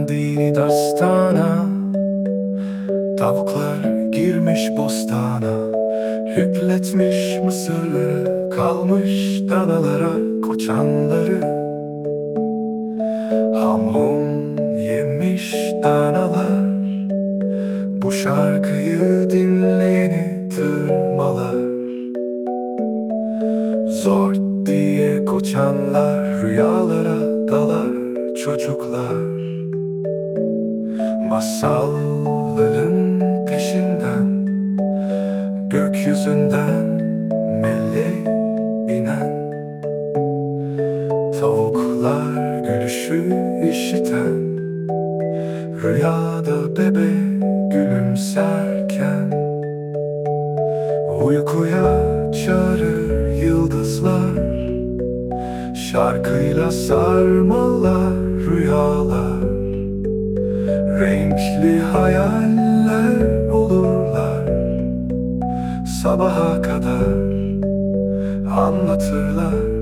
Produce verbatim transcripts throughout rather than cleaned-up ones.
Dandini dastana, tavuklar girmiş bostana, hükletmiş mısırları, kalmış danalara koçanları. Ham hum yemiş danalar, bu şarkıyı dinleyeni tırmalar. Zor diye koçanlar, rüyalara dalar çocuklar. Masalların peşinden, gökyüzünden meleğe inen. Tavuklar gülüşü işiten, rüyada bebe gülümserken. Uykuya çağırır yıldızlar, şarkıyla sarmalar rüyalar. Renkli hayaller olurlar, sabaha kadar anlatırlar.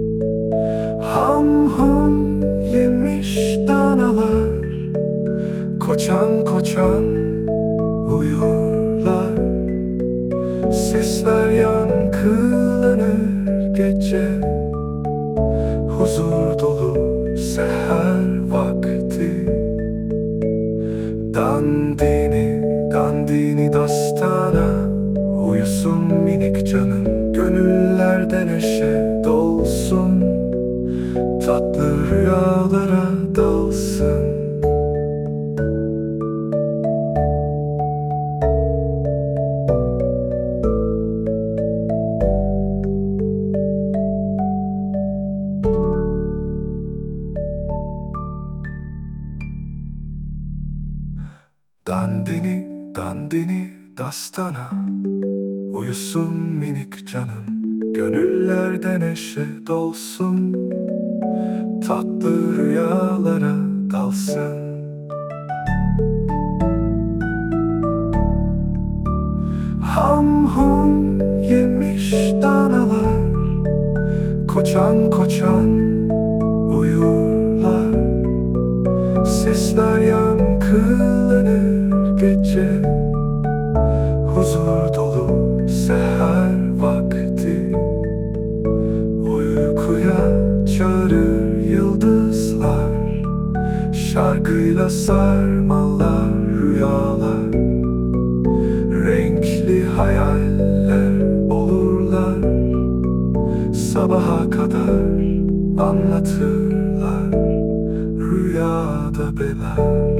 Ham hum yemiş danalar, koçan koçan uyurlar. Sesler yankılanır gece, huzur dolu seher vakti. Dandini, dandini dastana, uyusun minik canım, gönüllerde neşe dolsun, tatlı rüyalara dalsın. Dandini, dandini dastana, uyusun minik canım, gönüllerde neşe dolsun, tatlı rüyalara dalsın. Ham hum yemiş danalar, koçan koçan uyurlar. Sesler yankılanır gece, huzur dolu seher vakti. Uykuya çağırır yıldızlar, şarkıyla sarmalar rüyalar. Renkli hayaller olurlar, sabaha kadar anlatırlar rüyada beler.